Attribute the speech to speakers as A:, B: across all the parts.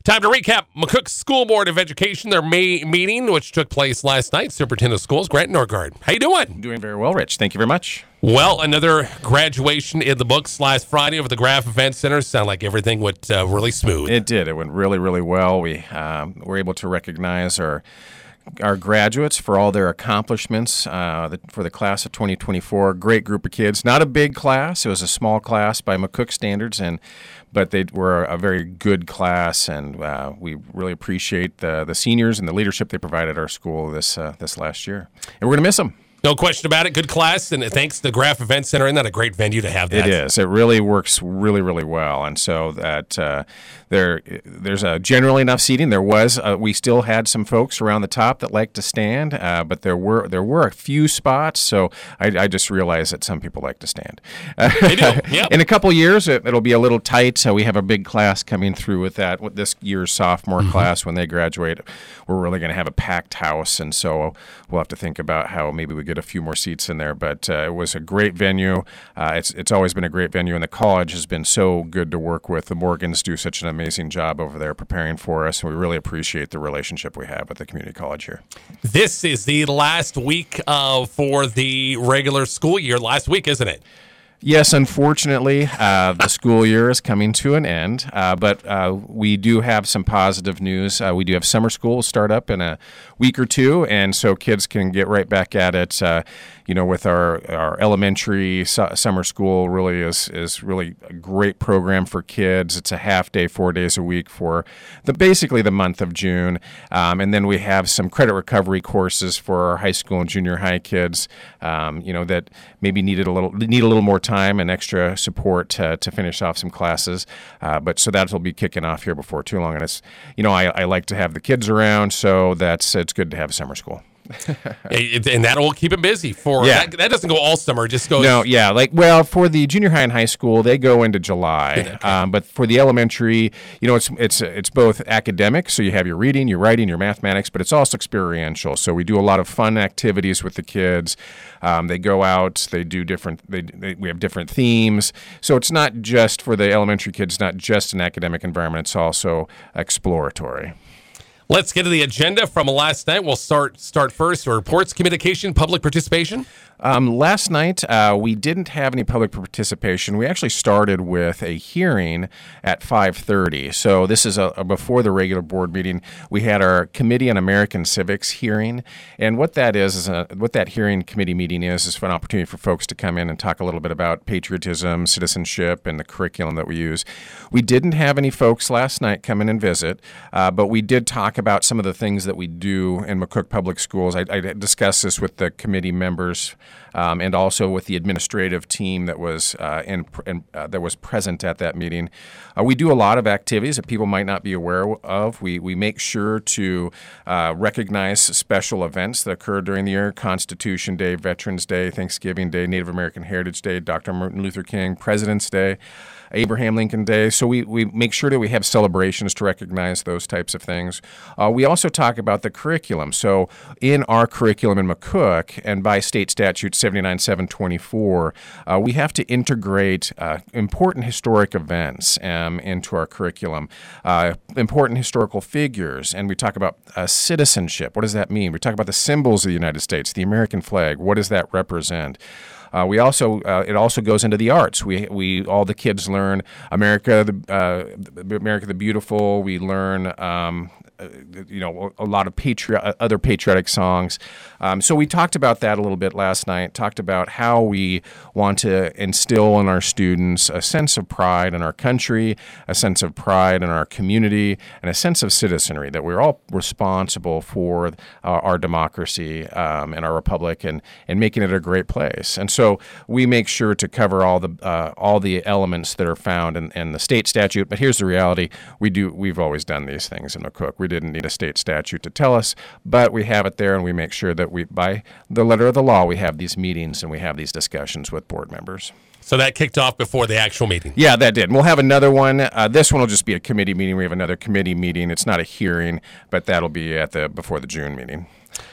A: Time to recap McCook School Board of Education, their May meeting, which took place last night. Superintendent of Schools, Grant Norgard. How you doing?
B: Doing very well, Rich. Thank you very much.
A: Well, another graduation in the books last Friday over the Graf Event Center. Sound like everything went really smooth.
B: It did. It went really, really well. We were able to recognize our graduates for all their accomplishments for the class of 2024. Great group of kids. Not a big class. It was a small class by McCook standards, but they were a very good class, and we really appreciate the seniors and the leadership they provided our school this last year. And we're going to miss them.
A: No question about it. Good class, and thanks to the Graf Event Center. Isn't that a great venue to have that?
B: It is. It really works really, really well. And so that there's generally enough seating. There was. We still had some folks around the top that liked to stand, but there were a few spots. So I just realized that some people like to stand.
A: They do. Yep.
B: In a couple years, it'll be a little tight. We have a big class coming through with that. With this year's sophomore class, when they graduate, we're really going to have a packed house. And so we'll have to think about how maybe we get a few more seats in there, but it was a great venue. It's always been a great venue, and the college has been so good to work with. The Morgans do such an amazing job over there preparing for us, and we really appreciate the relationship we have with the community college here.
A: This is the last week for the regular school year. Last week, isn't it?
B: Yes, unfortunately, the school year is coming to an end, but we do have some positive news. We do have summer school start up in a week or two, and so kids can get right back at it. With our elementary summer school really is really a great program for kids. It's a half day, 4 days a week for basically the month of June, and then we have some credit recovery courses for our high school and junior high kids. That maybe need a little more time and extra support to finish off some classes. But so that'll be kicking off here before too long. And it's, I like to have the kids around, so it's good to have summer school.
A: And that will keep them busy that doesn't go all summer. It just goes.
B: No, yeah, for the junior high and high school, they go into July.
A: Okay.
B: But for the elementary, it's both academic, so you have your reading, your writing, your mathematics, but it's also experiential. So we do a lot of fun activities with the kids. They go out, they do we have different themes. So it's not just for the elementary kids, not just an academic environment. It's also exploratory.
A: Let's get to the agenda from last night. We'll start first. Reports, communication, public participation.
B: Last night, we didn't have any public participation. We actually started with a hearing at 5:30. So this is before the regular board meeting. We had our Committee on American Civics hearing. And what that is what that hearing committee meeting is an opportunity for folks to come in and talk a little bit about patriotism, citizenship, and the curriculum that we use. We didn't have any folks last night come in and visit, but we did talk about some of the things that we do in McCook Public Schools. I discussed this with the committee members and also with the administrative team that was that was present at that meeting. We do a lot of activities that people might not be aware of. We make sure to recognize special events that occur during the year: Constitution Day, Veterans Day, Thanksgiving Day, Native American Heritage Day, Dr. Martin Luther King, President's Day, Abraham Lincoln Day. So we make sure that we have celebrations to recognize those types of things. We also talk about the curriculum. So in our curriculum in McCook, and by state statute 79-724, we have to integrate important historic events into our curriculum, important historical figures, and we talk about citizenship. What does that mean? We talk about the symbols of the United States, the American flag. What does that represent? We also it also goes into the arts. We all the kids learn America the Beautiful. We learn a lot of other patriotic songs. So we talked about that a little bit last night. Talked about how we want to instill in our students a sense of pride in our country, a sense of pride in our community, and a sense of citizenry, that we're all responsible for our democracy and our republic, and making it a great place. And so we make sure to cover all the elements that are found in the state statute. But here's the reality: we've always done these things in McCook. We didn't need a state statute to tell us, but we have it there, and we make sure that by the letter of the law, we have these meetings and we have these discussions with board members.
A: So that kicked off before the actual meeting?
B: Yeah, that did. And we'll have another one. This one will just be a committee meeting. We have another committee meeting. It's not a hearing, but that'll be before the June meeting.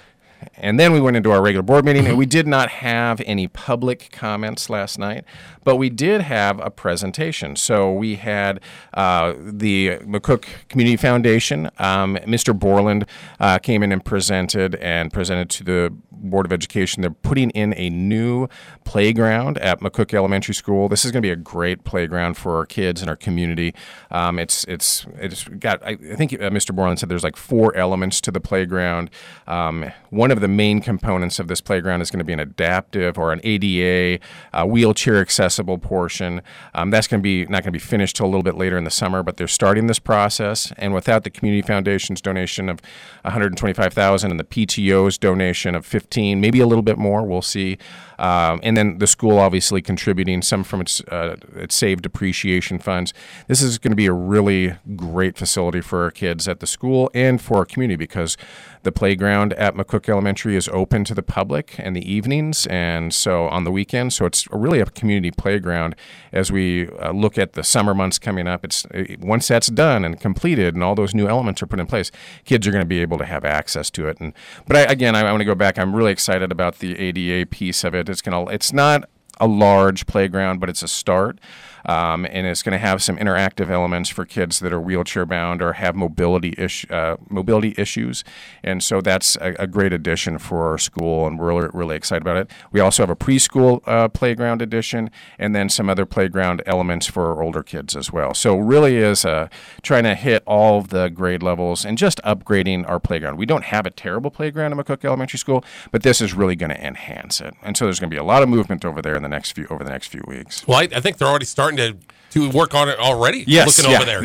B: And then we went into our regular board meeting, and we did not have any public comments last night, but we did have a presentation. So we had the McCook Community Foundation. Mr. Borland came in and presented to the Board of Education. They're putting in a new playground at McCook Elementary School. This is going to be a great playground for our kids and our community. It's got, I think Mr. Borland said there's like 4 elements to the playground. One of the main components of this playground is going to be an adaptive or an ADA wheelchair accessible portion. That's going to be not going to be finished till a little bit later in the summer, but they're starting this process. And without the Community Foundation's donation of $125,000 and the PTO's donation of $15,000, maybe a little bit more, we'll see. And then the school obviously contributing some from its saved depreciation funds. This is going to be a really great facility for our kids at the school and for our community, because the playground at McCook Elementary is open to the public in the evenings and so on the weekends. So it's really a community playground as we look at the summer months coming up. Once that's done and completed and all those new elements are put in place, kids are going to be able to have access to it. But I want to go back. I'm really excited about the ADA piece of it. It's not a large playground, but it's a start. And it's going to have some interactive elements for kids that are wheelchair bound or have mobility issues. And so that's a great addition for our school, and we're really excited about it. We also have a preschool playground addition, and then some other playground elements for our older kids as well. So really is trying to hit all of the grade levels and just upgrading our playground. We don't have a terrible playground at McCook Elementary School, but this is really going to enhance it. And so there's going to be a lot of movement over there over the next few weeks.
A: Well, I think they're already starting to work on it already.
B: Yes,
A: looking over there.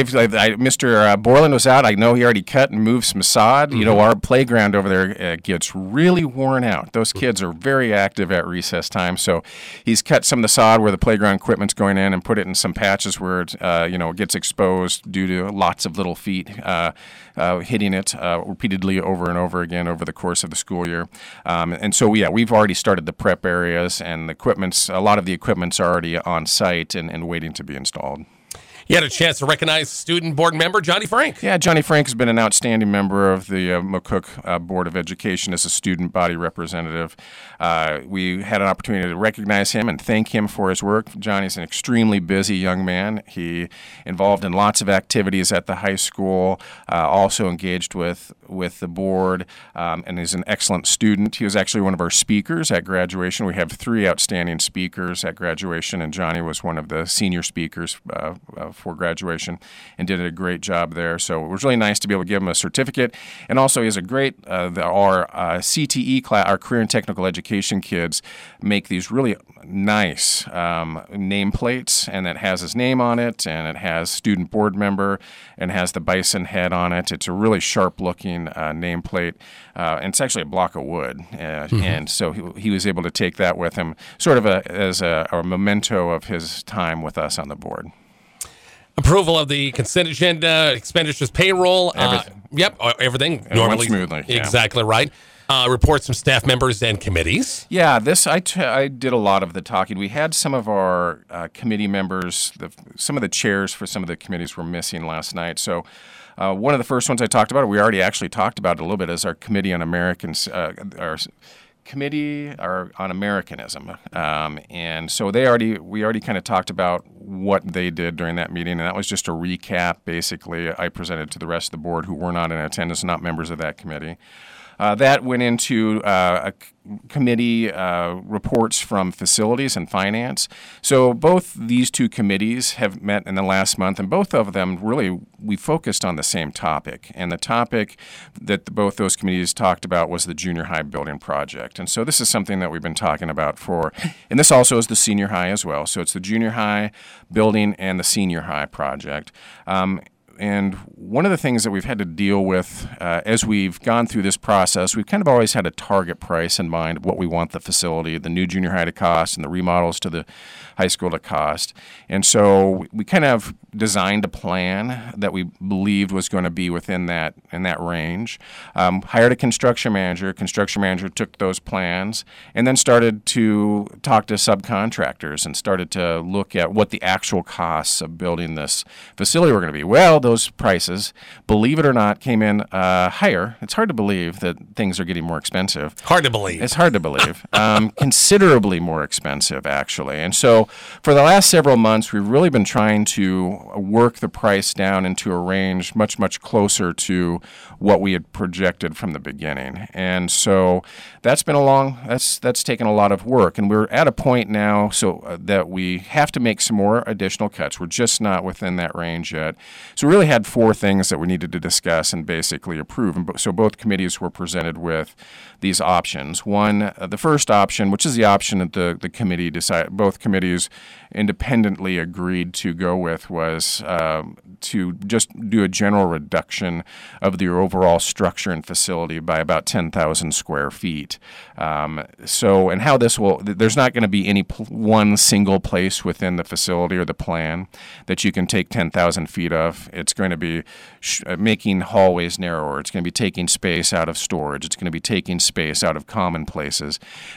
B: Mr. Borland was out. I know he already cut and moved some sod. Mm-hmm. You know, our playground over there gets really worn out. Those kids are very active at recess time, so he's cut some of the sod where the playground equipment's going in and put it in some patches where it gets exposed due to lots of little feet hitting it repeatedly over and over again over the course of the school year. And so, we've already started the prep areas, and a lot of the equipment's already on site and waiting to be installed.
A: You had a chance to recognize student board member Johnny Frank.
B: Yeah, Johnny Frank has been an outstanding member of the McCook Board of Education as a student body representative. We had an opportunity to recognize him and thank him for his work. Johnny's an extremely busy young man. He involved in lots of activities at the high school, also engaged with the board, and is an excellent student. He was actually one of our speakers at graduation. We have 3 outstanding speakers at graduation, and Johnny was one of the senior speakers for graduation and did a great job there. So it was really nice to be able to give him a certificate. And also he has a great, our CTE class, our career and technical education kids make these really nice nameplates, and that has his name on it, and it has student board member and has the bison head on it. It's a really sharp looking nameplate. And it's actually a block of wood. And so he was able to take that with him sort of as a memento of his time with us on the board.
A: Approval of the consent agenda, expenditures, payroll.
B: Everything.
A: Everything.
B: It normally went smoothly. Yeah.
A: Exactly right. Reports from staff members and committees.
B: Yeah, I did a lot of the talking. We had some of our committee members, some of the chairs for some of the committees were missing last night. So one of the first ones I talked about, we already actually talked about it a little bit, is our Committee on Americanism, and so we already kind of talked about what they did during that meeting, and that was just a recap. Basically, I presented to the rest of the board who were not in attendance, not members of that committee. That went into a committee reports from facilities and finance. So both these 2 committees have met in the last month, and both of them really, we focused on the same topic. And the topic that both those committees talked about was the junior high building project. And so this is something that we've been talking about and this also is the senior high as well. So it's the junior high building and the senior high project. And one of the things that we've had to deal with as we've gone through this process, we've kind of always had a target price in mind of what we want the facility, the new junior high to cost, and the remodels to the high school to cost. And so we kind of designed a plan that we believed was going to be within that range. Hired a construction manager. Construction manager took those plans and then started to talk to subcontractors and started to look at what the actual costs of building this facility were going to be. Well, those prices, believe it or not, came in higher. It's hard to believe that things are getting more expensive.
A: Hard to believe.
B: It's hard to believe. Considerably more expensive, actually. And so for the last several months, we've really been trying to work the price down into a range much, much closer to what we had projected from the beginning. And so that's been that's taken a lot of work. And we're at a point now that we have to make some more additional cuts. We're just not within that range yet. So we really had 4 things that we needed to discuss and basically approve. And so both committees were presented with these options. One, the first option, which is the option that the committee decided, both committees independently agreed to go with, was to just do a general reduction of the overall structure and facility by about 10,000 square feet. And how this will, there's not going to be any one single place within the facility or the plan that you can take 10,000 feet of. It's going to be making hallways narrower. It's going to be taking space out of storage. It's going to be taking space out of common places.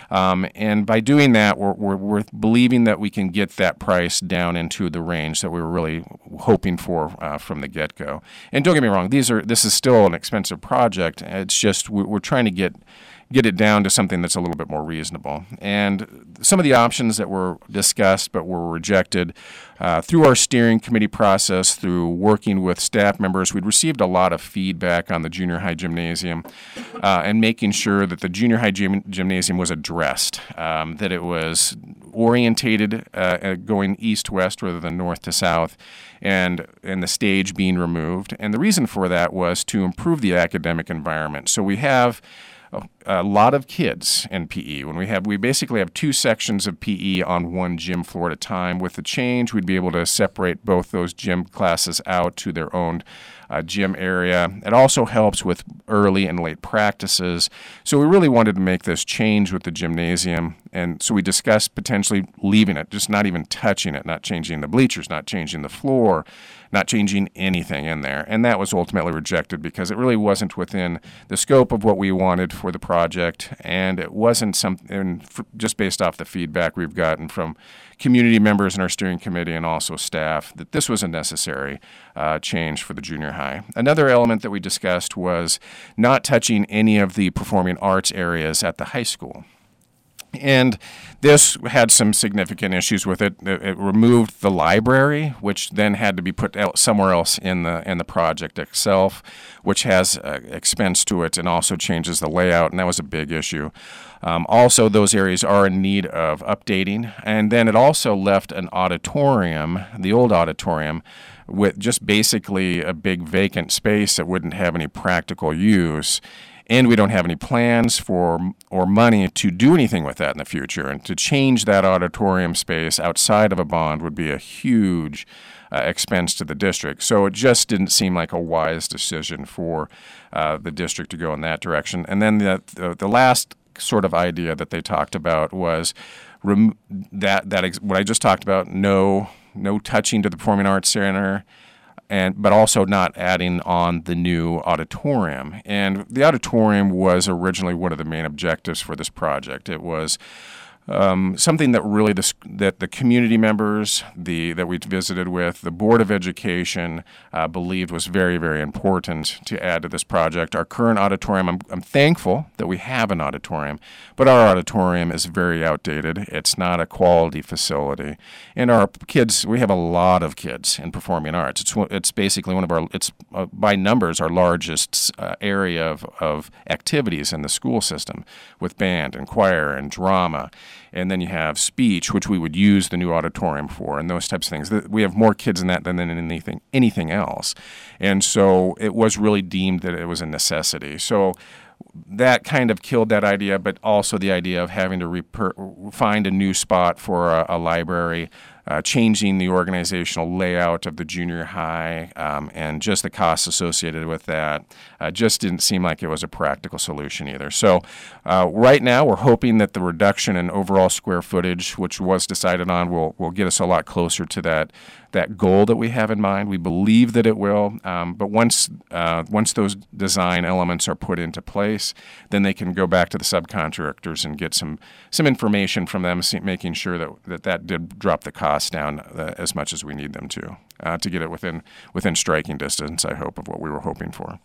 B: And by doing that, we're believing that we can get that price down into the range that we were really hoping for from the get-go. And don't get me wrong, this is still an expensive project. It's just we're trying to get it down to something that's a little bit more reasonable. And some of the options that were discussed but were rejected through our steering committee process, through working with staff members, we'd received a lot of feedback on the junior high gymnasium and making sure that the junior high gymnasium was addressed, that it was orientated going east-west rather than north to south, and the stage being removed. And the reason for that was to improve the academic environment. So we have a lot of kids in PE. We basically have 2 sections of PE on one gym floor at a time. With the change, we'd be able to separate both those gym classes out to their own gym area. It also helps with early and late practices. So we really wanted to make this change with the gymnasium. And so we discussed potentially leaving it, just not even touching it, not changing the bleachers, not changing the floor, not changing anything in there. And that was ultimately rejected because it really wasn't within the scope of what we wanted for the project. And it wasn't something, just based off the feedback we've gotten from community members in our steering committee and also staff, that this was a necessary change for the junior high. Another element that we discussed was not touching any of the performing arts areas at the high school. And this had some significant issues with it. It removed the library, which then had to be put out somewhere else in the project itself, which has expense to it and also changes the layout, and that was a big issue. Also, those areas are in need of updating. And then it also left an auditorium, the old auditorium, with just basically a big vacant space that wouldn't have any practical use. And we don't have any plans or money to do anything with that in the future. And to change that auditorium space outside of a bond would be a huge expense to the district. So it just didn't seem like a wise decision for the district to go in that direction. And then the last sort of idea that they talked about was what I just talked about, no touching to the Performing Arts Center, but also not adding on the new auditorium. And the auditorium was originally one of the main objectives for this project. It was something that really that the community members that we visited with, the Board of Education, believed was very, very important to add to this project. Our current auditorium, I'm thankful that we have an auditorium, but our auditorium is very outdated. It's not a quality facility. And our kids, we have a lot of kids in performing arts. It's basically by numbers, our largest area of activities in the school system, with band and choir and drama. And then you have speech, which we would use the new auditorium for, and those types of things. We have more kids in that than in anything else. And so it was really deemed that it was a necessity. So that kind of killed that idea, but also the idea of having to find a new spot for a library changing the organizational layout of the junior high, and just the costs associated with that just didn't seem like it was a practical solution either. So right now we're hoping that the reduction in overall square footage, which was decided on, will get us a lot closer to that goal that we have in mind. We believe that it will, but once those design elements are put into place, then they can go back to the subcontractors and get some information from them, making sure that did drop the cost down as much as we need them to get it within striking distance, I hope, of what we were hoping for.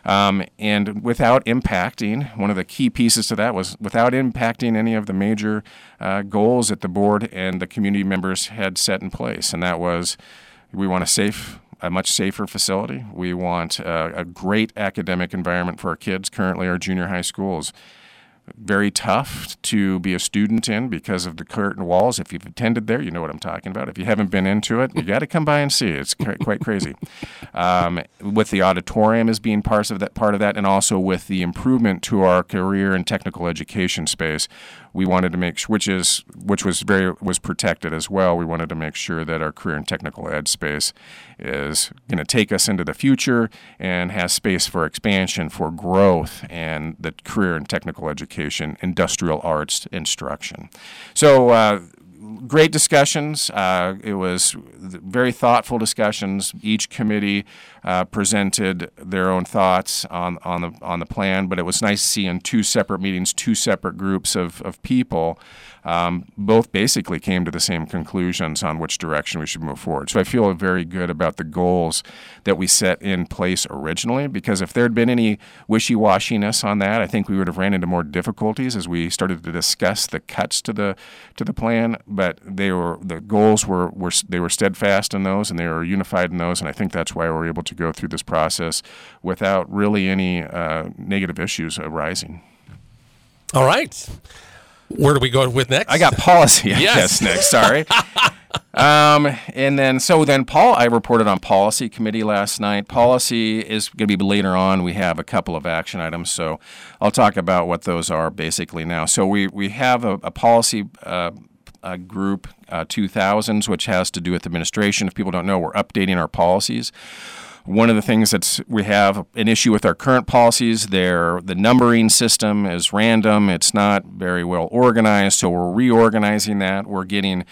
B: And without impacting, one of the key pieces to that was without impacting any of the major goals that the board and the community members had set in place, and that was we want a much safer facility. We want a great academic environment for our kids. Currently, our junior high schools very tough to be a student in because of the curtain walls. If you've attended there, you know what I'm talking about. If you haven't been into it, you got to come by and see it. It's quite crazy. With the auditorium as being part of that, and also with the improvement to our career and technical education space, we wanted to make sure, which was protected as well. We wanted to make sure that our career and technical ed space is going to take us into the future and has space for expansion, for growth, and the career and technical education, industrial arts instruction. So great discussions. It was very thoughtful discussions. Each committee presented their own thoughts on the plan, but it was nice to see in two separate meetings, two separate groups of people. Both basically came to the same conclusions on which direction we should move forward. So I feel very good about the goals that we set in place originally, because if there had been any wishy-washiness on that, I think we would have ran into more difficulties as we started to discuss the cuts to the plan. But the goals were steadfast in those, and they were unified in those, and I think that's why we're able to go through this process without really any negative issues arising.
A: All right. Where do we go with next?
B: I got policy, I
A: Yes.
B: guess, next. Sorry. And then Paul, I reported on policy committee last night. Policy is going to be later on. We have a couple of action items, so I'll talk about what those are basically now. So we have a policy group, 2000s, which has to do with administration. If people don't know, we're updating our policies. One of the things we have an issue with our current policies, the numbering system is random. It's not very well organized, so we're reorganizing that. We're getting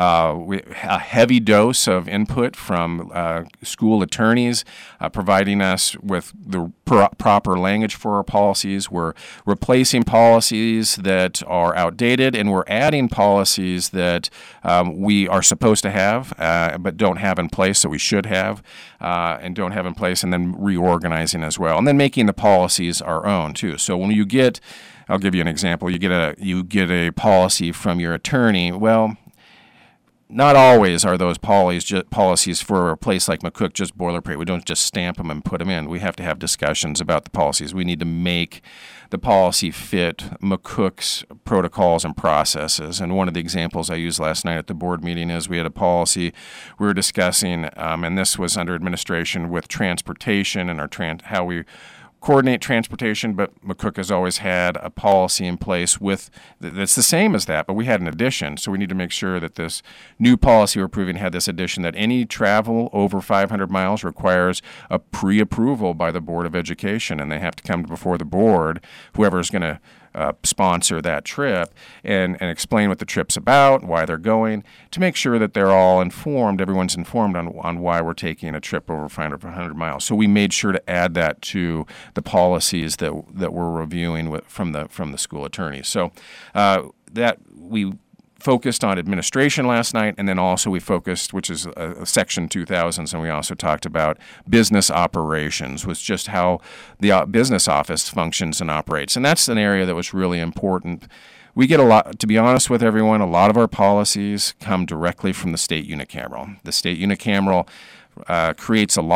B: a heavy dose of input from school attorneys, providing us with the proper language for our policies. We're replacing policies that are outdated, and we're adding policies that we are supposed to have but don't have in place, so we should have and don't have in place, and then reorganizing as well, and then making the policies our own too. So when you get, I'll give you an example. You get a policy from your attorney. Well, not always are those policies for a place like McCook just boilerplate. We don't just stamp them and put them in. We have to have discussions about the policies. We need to make the policy fit McCook's protocols and processes. And one of the examples I used last night at the board meeting is we had a policy we were discussing, and this was under administration with transportation and how we coordinate transportation, but McCook has always had a policy in place that's the same as that, but we had an addition. So we need to make sure that this new policy we're approving had this addition that any travel over 500 miles requires a pre-approval by the Board of Education, and they have to come before the board, whoever is going to sponsor that trip, and explain what the trip's about, why they're going, to make sure that they're all informed, everyone's informed on why we're taking a trip over 500 miles. So we made sure to add that to the policies that we're reviewing from the school attorneys. So that we focused on administration last night, and then also we focused, which is Section 2000s, and we also talked about business operations, was just how the business office functions and operates. And that's an area that was really important. We get a lot, to be honest with everyone, a lot of our policies come directly from the state unicameral. The state unicameral creates a law,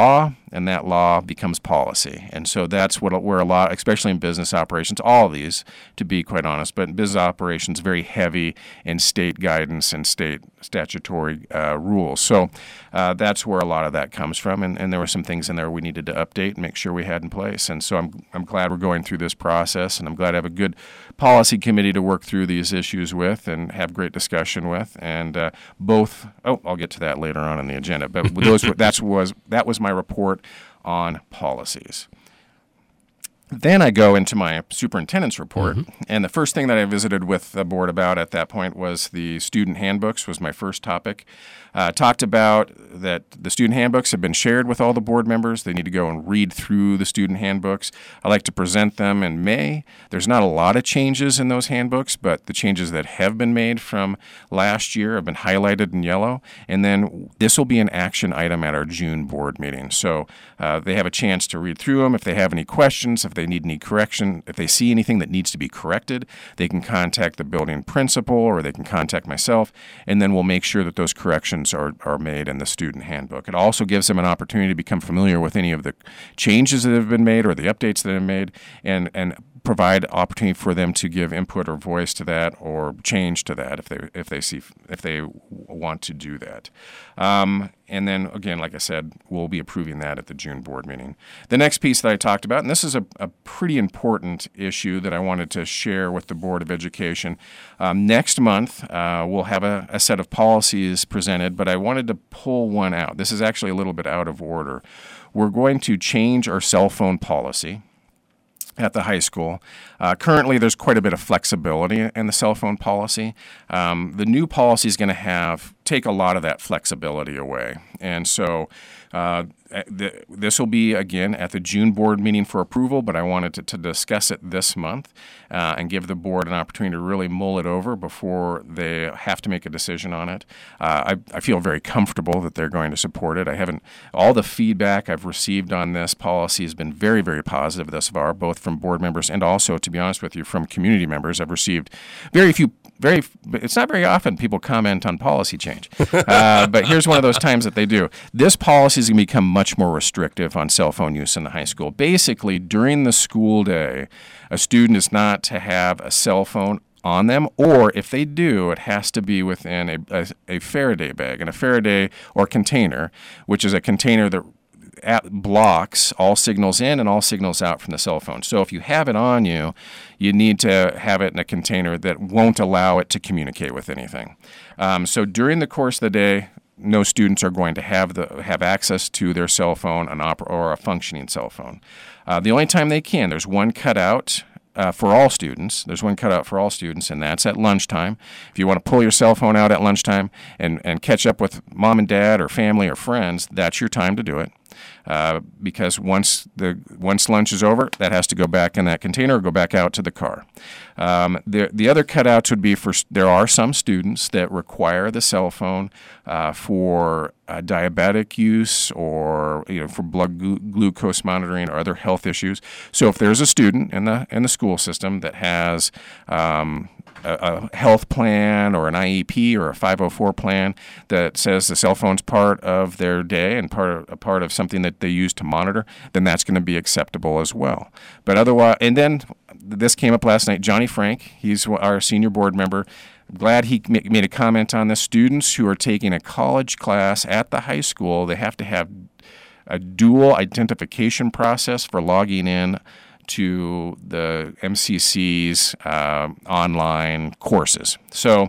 B: and that law becomes policy. And so that's where a lot, especially in business operations, all of these, to be quite honest, but in business operations, very heavy in state guidance and state statutory rules. So that's where a lot of that comes from, and there were some things in there we needed to update and make sure we had in place. And so I'm glad we're going through this process, and I'm glad I have a good policy committee to work through these issues with and have great discussion with. And I'll get to that later on in the agenda. But that was my report on policies. Then I go into my superintendent's report, and the first thing that I visited with the board about at that point was the student handbooks was my first topic. Talked about that the student handbooks have been shared with all the board members. They need to go and read through the student handbooks. I like to present them in May. There's not a lot of changes in those handbooks, but the changes that have been made from last year have been highlighted in yellow, and then this will be an action item at our June board meeting. So they have a chance to read through them. If they have any questions, if they need any correction, if they see anything that needs to be corrected, they can contact the building principal or they can contact myself, and then we'll make sure that those corrections are made in the student handbook. It also gives them an opportunity to become familiar with any of the changes that have been made or the updates that have been made, and provide opportunity for them to give input or voice to that or change to that if they want to do that. And then again, like I said, we'll be approving that at the June board meeting. The next piece that I talked about, and this is a pretty important issue that I wanted to share with the Board of Education. Next month, we'll have a set of policies presented, but I wanted to pull one out. This is actually a little bit out of order. We're going to change our cell phone policy at the high school. Currently, there's quite a bit of flexibility in the cell phone policy. The new policy is going to take a lot of that flexibility away. And so this will be, again, at the June board meeting for approval, but I wanted to discuss it this month and give the board an opportunity to really mull it over before they have to make a decision on it. I feel very comfortable that they're going to support it. All the feedback I've received on this policy has been very, very positive thus far, both from board members and also, to be honest with you, from community members. I've received it's not very often people comment on policy change, but here's one of those times that they do. This policy is going to become much more restrictive on cell phone use in the high school. Basically, during the school day, a student is not to have a cell phone on them, or if they do, it has to be within a Faraday bag. And a Faraday or container, which is a container that blocks all signals in and all signals out from the cell phone. So if you have it on you, you need to have it in a container that won't allow it to communicate with anything. So during the course of the day, no students are going to have access to their cell phone or a functioning cell phone. The only time they can, there's one cutout for all students. There's one cutout for all students, and that's at lunchtime. If you want to pull your cell phone out at lunchtime and catch up with mom and dad or family or friends, that's your time to do it. Because once lunch is over, that has to go back in that container or go back out to the car. The other cutouts would be there are some students that require the cell phone for diabetic use or for blood glucose monitoring or other health issues. So if there's a student in the school system that has a health plan or an IEP or a 504 plan that says the cell phone's part of their day and part of something that they use to monitor, then that's going to be acceptable as well. But otherwise, and then this came up last night. Johnny Frank, he's our senior board member. I'm glad he made a comment on this. Students who are taking a college class at the high school, they have to have a dual identification process for logging in to the MCC's online courses.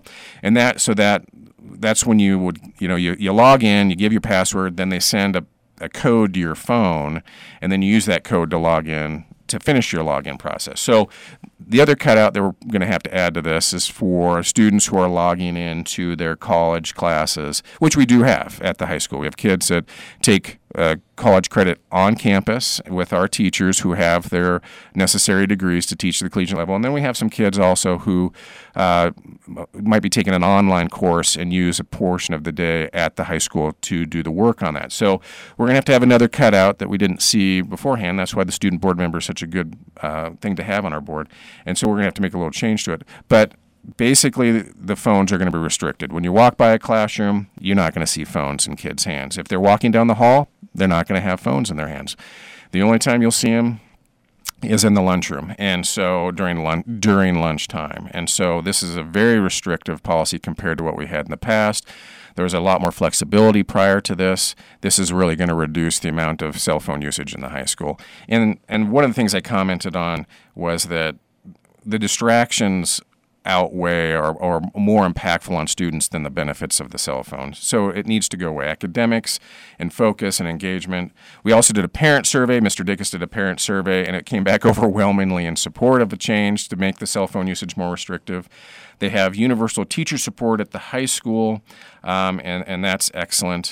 B: That's when you would, you log in, you give your password, then they send a code to your phone, and then you use that code to log in to finish your login process. So the other cutout that we're going to have to add to this is for students who are logging into their college classes, which we do have at the high school. We have kids that take college credit on campus with our teachers who have their necessary degrees to teach the collegiate level. And then we have some kids also who might be taking an online course and use a portion of the day at the high school to do the work on that. So we're going to have another cutout that we didn't see beforehand. That's why the student board member is such a good thing to have on our board. And so we're going to have to make a little change to it. But basically, the phones are going to be restricted. When you walk by a classroom, you're not going to see phones in kids' hands. If they're walking down the hall, they're not going to have phones in their hands. The only time you'll see them is in the lunchroom, and so during lunchtime. And so this is a very restrictive policy compared to what we had in the past. There was a lot more flexibility prior to this. This is really going to reduce the amount of cell phone usage in the high school. And one of the things I commented on was that the distractions outweigh or are more impactful on students than the benefits of the cell phone. So it needs to go away. Academics and focus and engagement. We also did a parent survey. Mr. Dickus did a parent survey, and it came back overwhelmingly in support of the change to make the cell phone usage more restrictive. They have universal teacher support at the high school, and that's excellent.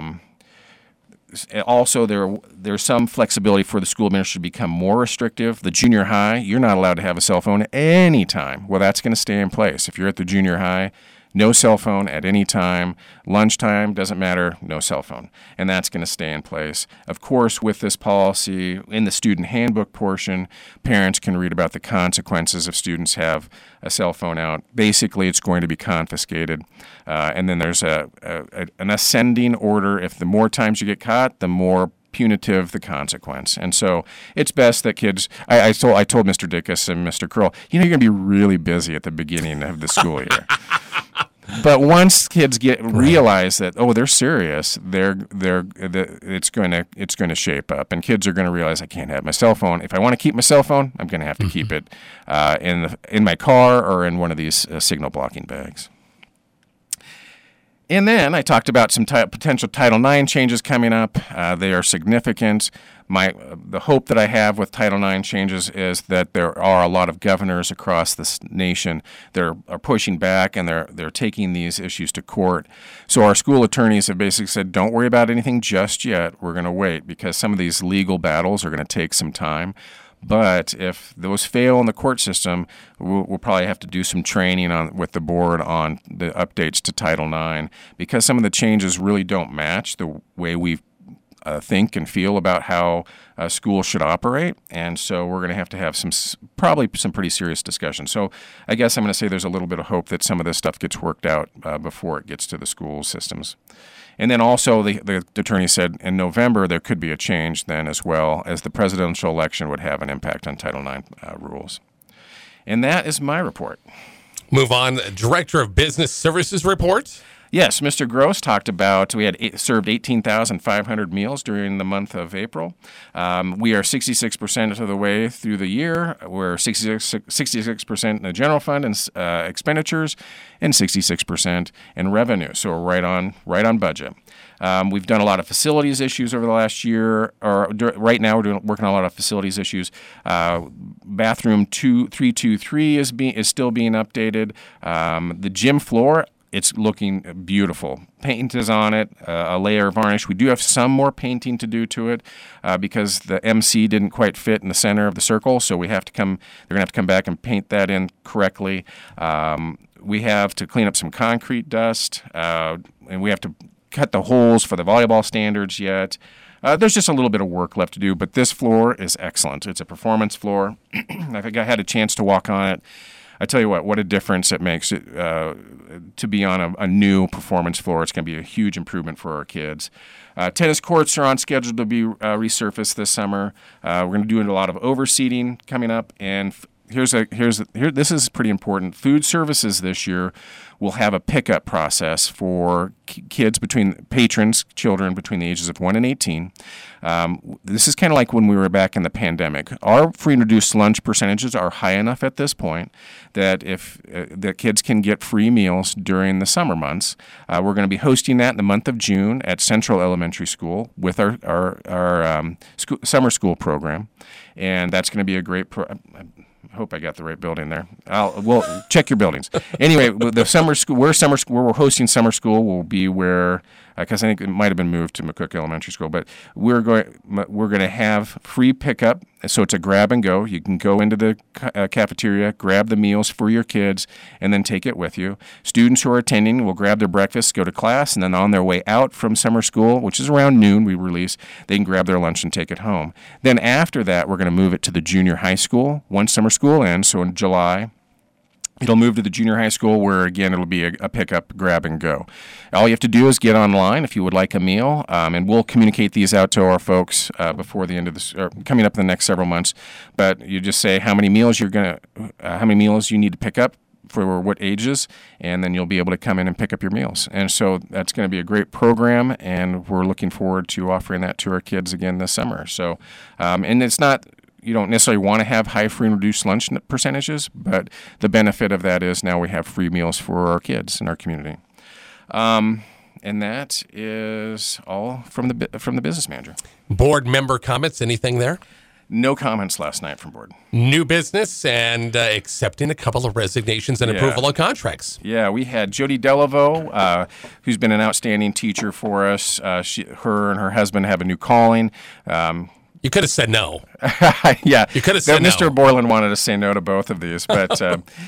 B: Also, there's some flexibility for the school administrator to become more restrictive. The junior high, you're not allowed to have a cell phone at any time. Well, that's going to stay in place. If you're at the junior high, no cell phone at any time. Lunchtime, doesn't matter, no cell phone. And that's going to stay in place. Of course, with this policy, in the student handbook portion, parents can read about the consequences if students have a cell phone out. Basically, it's going to be confiscated. And then there's an ascending order. If the more times you get caught, the more punitive the consequence. And so it's best that kids, I told Mr. Dickus and Mr. Curl, you're going to be really busy at the beginning of the school year. But once kids realize that, they're serious, it's going to shape up, and kids are going to realize, I can't have my cell phone. If I want to keep my cell phone, I'm going to have to keep it in my car or in one of these signal blocking bags. And then I talked about some potential Title IX changes coming up. They are significant. The hope that I have with Title IX changes is that there are a lot of governors across this nation that are pushing back, and they're taking these issues to court. So our school attorneys have basically said, don't worry about anything just yet. We're going to wait because some of these legal battles are going to take some time. But if those fail in the court system, we'll probably have to do some training with the board on the updates to Title IX, because some of the changes really don't match the way we think and feel about how schools should operate. And so we're going to have probably some pretty serious discussion. So I guess I'm going to say there's a little bit of hope that some of this stuff gets worked out before it gets to the school systems. And then also the attorney said in November there could be a change then as well, as the presidential election would have an impact on Title IX rules. And that is my report.
A: Move on. Director of Business Services report.
B: Yes, Mr. Gross talked about we had served 18,500 meals during the month of April. We are 66% of the way through the year. We're 66% in the general fund and expenditures, and 66% in revenue. So we're right on budget. We've done a lot of facilities issues over the last year. Right now, we're working on a lot of facilities issues. Bathroom 323 is still being updated. The gym floor, it's looking beautiful. Paint is on it, a layer of varnish. We do have some more painting to do to it because the MC didn't quite fit in the center of the circle, so they're going to have to come back and paint that in correctly. We have to clean up some concrete dust, and we have to cut the holes for the volleyball standards yet. There's just a little bit of work left to do, but this floor is excellent. It's a performance floor. I think I had a chance to walk on it. I tell you what a difference it makes to be on a new performance floor. It's going to be a huge improvement for our kids. Tennis courts are on schedule to be resurfaced this summer. We're going to do a lot of overseating coming up, and this is pretty important. Food services this year will have a pickup process for kids children between the ages of 1 and 18. This is kind of like when we were back in the pandemic. Our free and reduced lunch percentages are high enough at this point that if the kids can get free meals during the summer months, we're going to be hosting that in the month of June at Central Elementary School with our summer school program, and that's going to be a great I hope I got the right building there. We'll check your buildings. Anyway, the summer school, where we're hosting summer school will be where, because I think it might have been moved to McCook Elementary School, but we're going to have free pickup. So it's a grab and go. You can go into the cafeteria, grab the meals for your kids, and then take it with you. Students who are attending will grab their breakfast, go to class, and then on their way out from summer school, which is around noon, we release, they can grab their lunch and take it home. Then after that, we're going to move it to the junior high school once summer school ends, so in July. It'll move to the junior high school where, again, it'll be a pickup, grab, and go. All you have to do is get online if you would like a meal, and we'll communicate these out to our folks before the end of this, or coming up in the next several months. But you just say how many meals you need to pick up for what ages, and then you'll be able to come in and pick up your meals. And so that's going to be a great program, and we're looking forward to offering that to our kids again this summer. So, and it's not, you don't necessarily want to have high free and reduced lunch percentages, but the benefit of that is now we have free meals for our kids in our community. And that is all from the business manager.
A: Board member comments, anything there?
B: No comments last night from board.
A: New business and accepting a couple of resignations and approval of contracts.
B: Yeah, we had Jody Delaveau, who's been an outstanding teacher for us. Her and her husband have a new calling.
A: You could have said no.
B: Yeah,
A: you could have said
B: Mr.
A: no.
B: Borland wanted to say no to both of these, but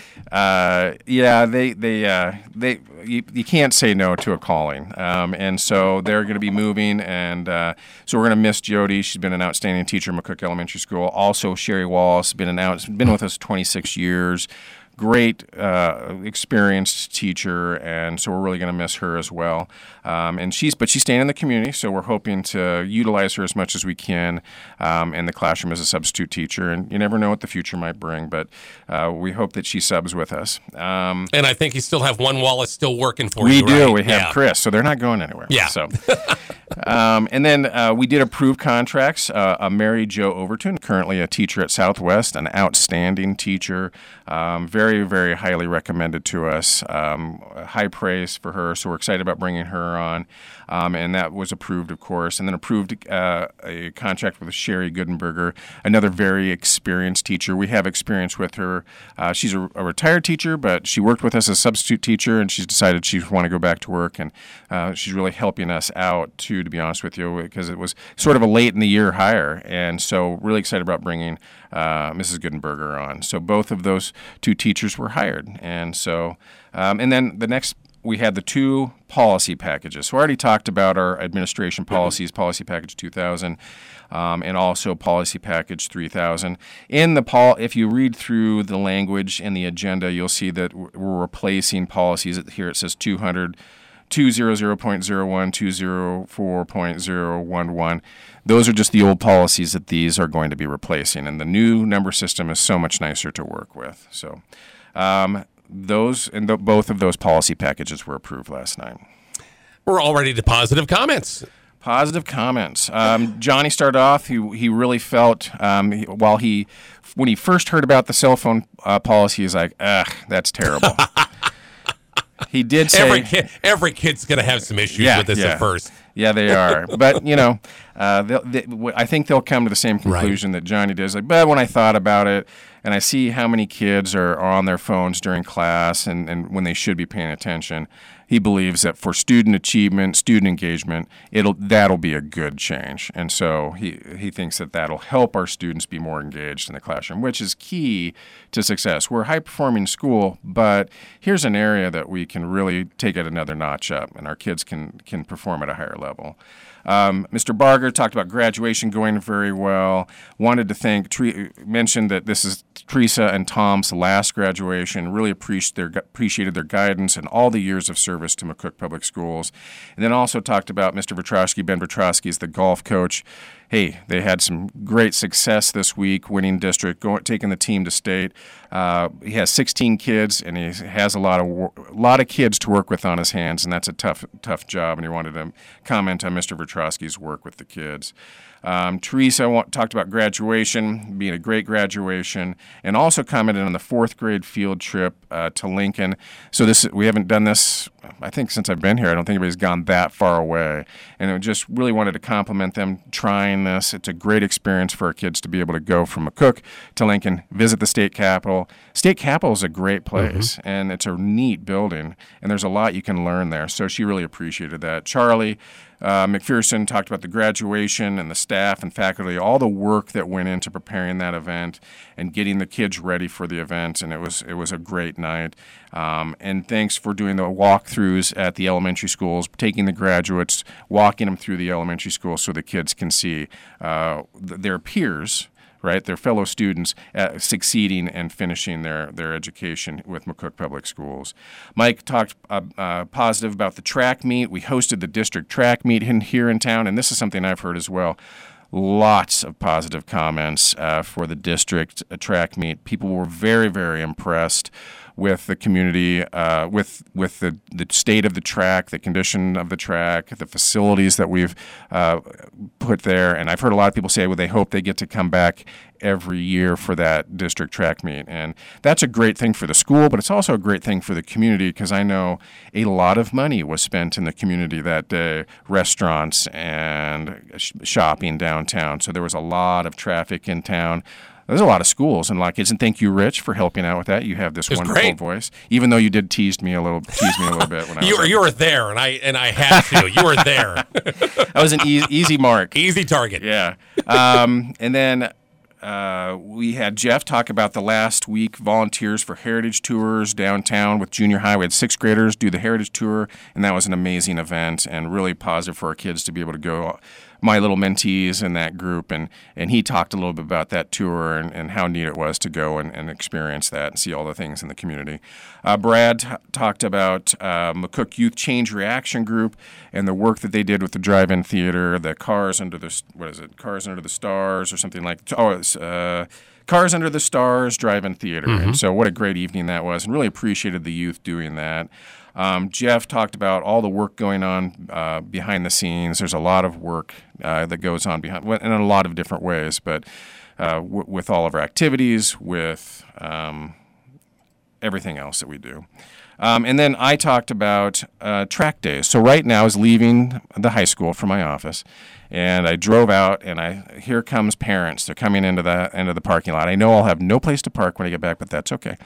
B: you can't say no to a calling, and so they're going to be moving, and so we're going to miss Jody. She's been an outstanding teacher at McCook Elementary School. Also, Sherry Wallace been with us 26 years. Great, experienced teacher, and so we're really going to miss her as well. But she's staying in the community, so we're hoping to utilize her as much as we can in the classroom as a substitute teacher. And you never know what the future might bring, but we hope that she subs with us.
A: And I think you still have one Wallace still working for
B: you.
A: We
B: do.
A: Right?
B: We have Chris, so they're not going anywhere.
A: Yeah.
B: So. And then we did approve contracts. Mary Jo Overton, currently a teacher at Southwest, an outstanding teacher, very, very highly recommended to us. High praise for her, so we're excited about bringing her on. And that was approved, of course. And then approved a contract with Sherry Goodenberger, another very experienced teacher. We have experience with her. She's a retired teacher, but she worked with us as a substitute teacher, and she's decided she wants to go back to work. And she's really helping us out, too, to be honest with you, because it was sort of a late in the year hire. And so really excited about bringing Mrs. Goodenberger on. So both of those two teachers were hired. And so, and then the next, we had the two policy packages. So I already talked about our administration policies, Policy Package 2000, and also Policy Package 3000. If you read through the language in the agenda, you'll see that we're replacing policies. Here it says 200. 200.01, 204.011. Those are just the old policies that these are going to be replacing, and the new number system is so much nicer to work with. So both of those policy packages were approved last night.
A: We're already to positive comments.
B: Positive comments. Johnny started off. He really felt when he first heard about the cell phone policy, he's like, "Ugh, that's terrible." He did say
A: every kid's going to have some issues with this at first.
B: Yeah, they are. But, I think they'll come to the same conclusion that Johnny did. But when I thought about it, and I see how many kids are on their phones during class and when they should be paying attention, he believes that for student achievement, student engagement, that'll be a good change. And so he thinks that that'll help our students be more engaged in the classroom, which is key to success. We're a high-performing school, but here's an area that we can really take it another notch up, and our kids can perform at a higher level. Mr. Barger talked about graduation going very well. Wanted to mentioned that this is Teresa and Tom's last graduation. Really appreciated their guidance and all the years of service to McCook Public Schools. And then also talked about Mr. Vetrosky. Ben Vetrosky is the golf coach. Hey, they had some great success this week, winning district, taking the team to state. He has 16 kids, and he has a lot of kids to work with on his hands, and that's a tough job. And he wanted to comment on Mr. Vetrosky's work with the kids. Teresa talked about graduation, being a great graduation, and also commented on the fourth grade field trip to Lincoln. So we haven't done this, I think, since I've been here. I don't think anybody's gone that far away. And I just really wanted to compliment them trying this. It's a great experience for our kids to be able to go from McCook to Lincoln, visit the state capitol. State capitol is a great place, and it's a neat building, and there's a lot you can learn there. So she really appreciated that. Charlie McPherson talked about the graduation and the staff and faculty, all the work that went into preparing that event and getting the kids ready for the event, and it was a great night. And thanks for doing the walkthroughs at the elementary schools, taking the graduates, walking them through the elementary school so the kids can see their peers right? Their fellow students succeeding and finishing their education with McCook Public Schools. Mike talked positive about the track meet. We hosted the district track meet here in town, and this is something I've heard as well. Lots of positive comments for the district track meet. People were very, very impressed with the community, with the state of the track, the condition of the track, the facilities that we've put there. And I've heard a lot of people say, well, they hope they get to come back every year for that district track meet. And that's a great thing for the school, but it's also a great thing for the community because I know a lot of money was spent in the community that day, restaurants and shopping downtown. So there was a lot of traffic in town. There's a lot of schools and a lot of kids, and thank you, Rich, for helping out with that. You have this wonderful voice, even though you did tease me a little bit when
A: you were there, and I had to. You were there.
B: That was an easy mark,
A: easy target.
B: Yeah, and then we had Jeff talk about the last week volunteers for Heritage Tours downtown with junior high. We had 6th graders do the Heritage Tour, and that was an amazing event and really positive for our kids to be able to go. My little mentees in that group, and he talked a little bit about that tour and how neat it was to go and experience that and see all the things in the community. Brad talked about McCook Youth Change Reaction Group and the work that they did with the drive-in theater, the Cars Under the Cars Under the Stars or something like Cars Under the Stars drive-in theater. Mm-hmm. And so what a great evening that was, and really appreciated the youth doing that. Jeff talked about all the work going on behind the scenes. There's a lot of work that goes on behind, in a lot of different ways, but with all of our activities, with everything else that we do. And then I talked about track days. So right now I was leaving the high school from my office, and I drove out, and here comes parents. They're coming into the parking lot. I know I'll have no place to park when I get back, but that's okay.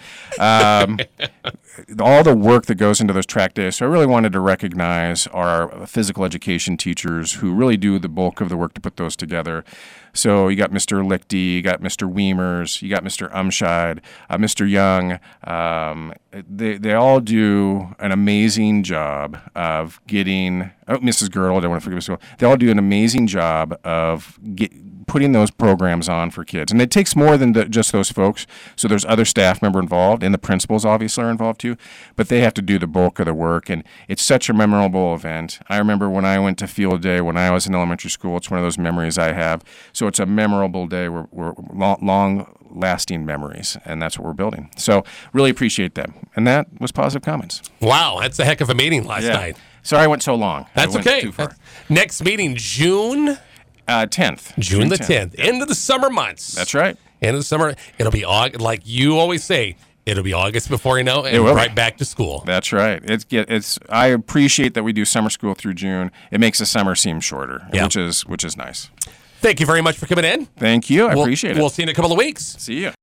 B: All the work that goes into those track days. So I really wanted to recognize our physical education teachers who really do the bulk of the work to put those together. So you got Mr. Lichty, you got Mr. Weimers, you got Mr. Umscheid, Mr. Young. They all do an amazing job of getting. Mrs. Girdle, I don't want to forget Mrs. Girdle. They all do an amazing job of putting those programs on for kids. And it takes more than just those folks. So there's other staff member involved, and the principals obviously are involved too. But they have to do the bulk of the work, and it's such a memorable event. I remember when I went to Field Day when I was in elementary school. It's one of those memories I have. So it's a memorable day. We're long-lasting memories, and that's what we're building. So really appreciate them. And that was positive comments.
A: Wow, that's a heck of a meeting last night.
B: Sorry I went so long.
A: That's okay. Too far. Next meeting, June
B: 10th.
A: June the 10th. End of the summer months.
B: That's right.
A: End of the summer. It'll be August, like you always say. It'll be August before you know, and right back to school.
B: That's right. I appreciate that we do summer school through June. It makes the summer seem shorter, which is nice.
A: Thank you very much for coming in.
B: Thank you. I appreciate it.
A: We'll see you in a couple of weeks.
B: See you.